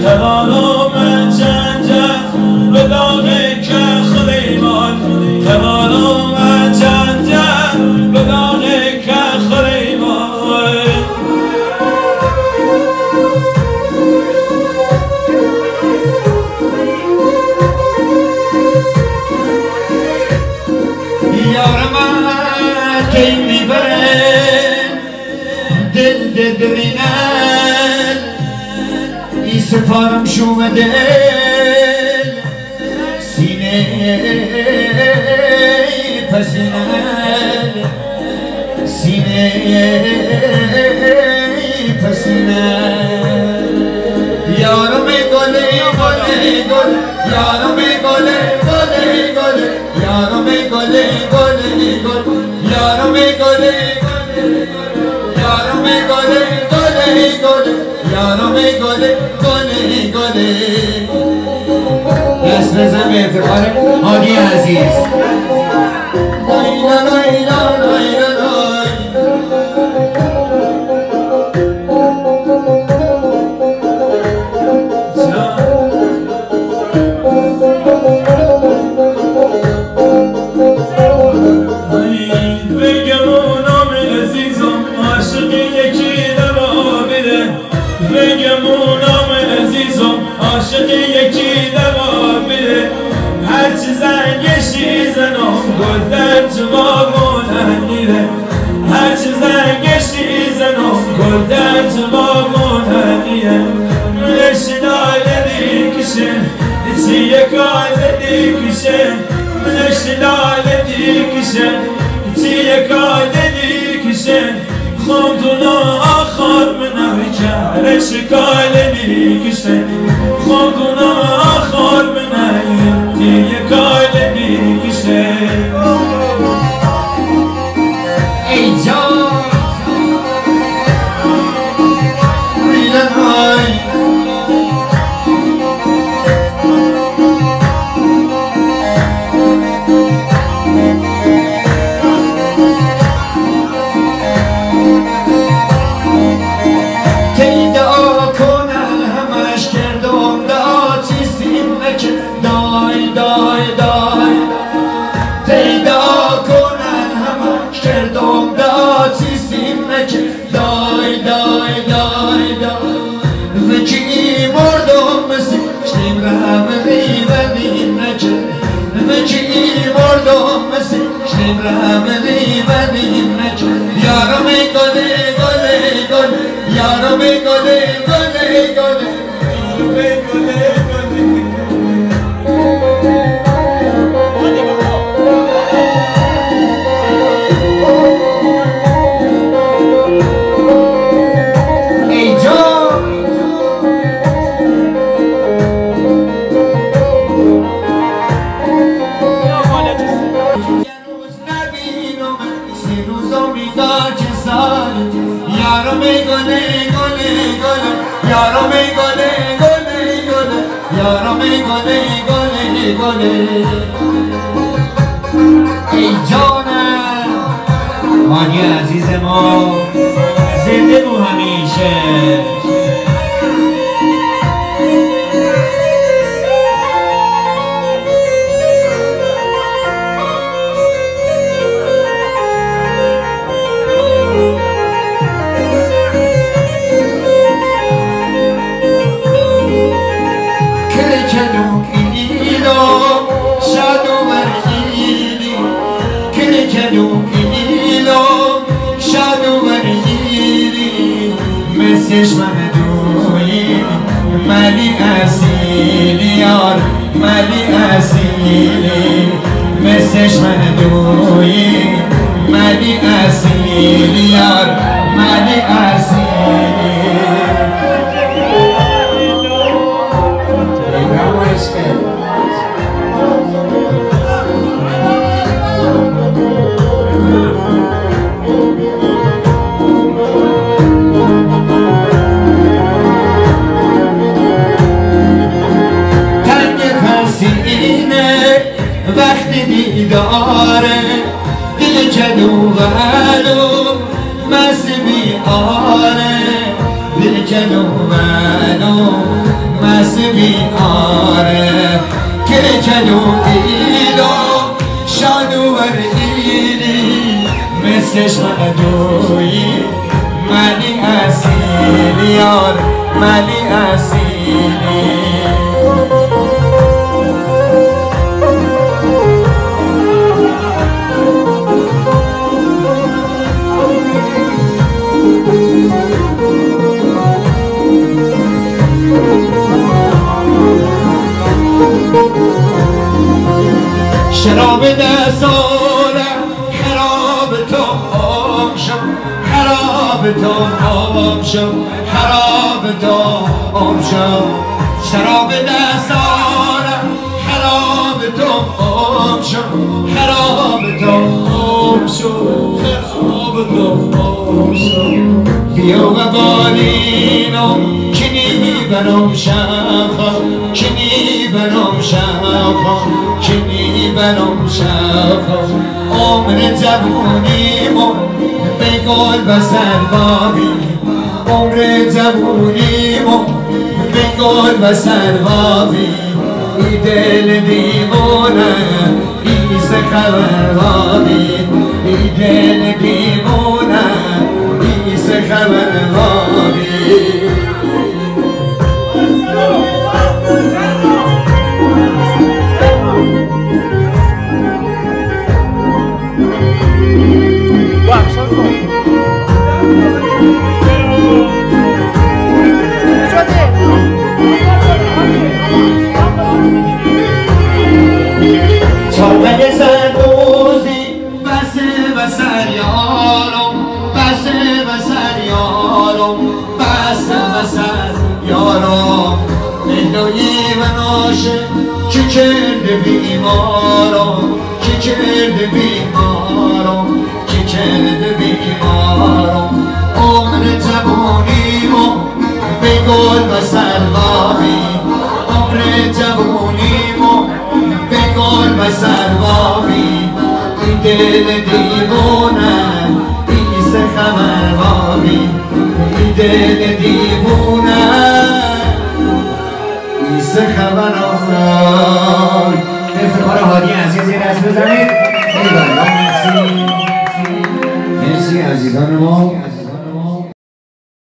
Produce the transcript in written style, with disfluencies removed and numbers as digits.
ترانو من چنجد به داغ که خلیمان ترانو من چنجد به داغ که خلیمان یار من کی میبره دل ببینن ای سپارم شو به دل سینه پسینن سینه پسینن یارم گله گله گل یارم گله گله گل یارم گله گله گل یارم گله یارم گله گله گل یارم گله گله گله دست بزن به افتخار هادی عزیز لایلا لایلا لایلا لای بگمونم عزیزم عاشق یکی دوا بده هرچی زنگشی زنم گل در جوابون نیره هرچی زنگشی زنم گل در جوابون نیره منش ناله کشن چی یکال کشن منش ناله کشن چی یکال کشن خودنا آخر منو کره شکالنی کشن خودنا آخر منو دیگه کالنی کشن ای جان ریلن های دای دای دای دای وکی مردم مسیحیم رحمتی بدیم نکه وکی مردم مسیحیم رحمتی بدیم نکه یارم گله گله گله یارم گله گله گله گله گله یارم گله گله گله یارم گله گله گله یارم گله گله گله ای جانم هادی عزیز ما زنده بو همیشه چشمن دویی ملی اصیلی یار ملی اصیلی چشمن دویی ملی اصیلی یار ملی اصیلی وقتی دیداره دل کدو ولو مست بیاره دل کدو ولو عشق دویی ملی اصیلی یار ملی اصیلی شراب دستانم خراب تو آم شد خراب تو آم شد خراب تو آم شد شراب دستانم خراب تو آم شد خراب تو آم شد خراب تو آم شد بیا و بالینم کنی برام شخا کنی برام شخا کنی برام شخا عمر جوونیمو به گل و سربابی عمر جوونیمو به گل و سربابی ای دل دیوانه ای سخبربابی ای دل دیوانه ای سخبربابی چاقه سردوزی بسه بسر یارم بسه بسر یارم بسه بسر یارم لیلایی و ناشه که کرده بیمارم که کرده بیمارم که کرده بیمارم عمر جوانیمو به گل و سربابی عمر جوانیمو به گل و سربابی این دل دیوانه این سخبربابی این دل دیوانه این سخبربابی افتخار هادی عزیز یه دست بزنید مرسی مرسی عزیزان ما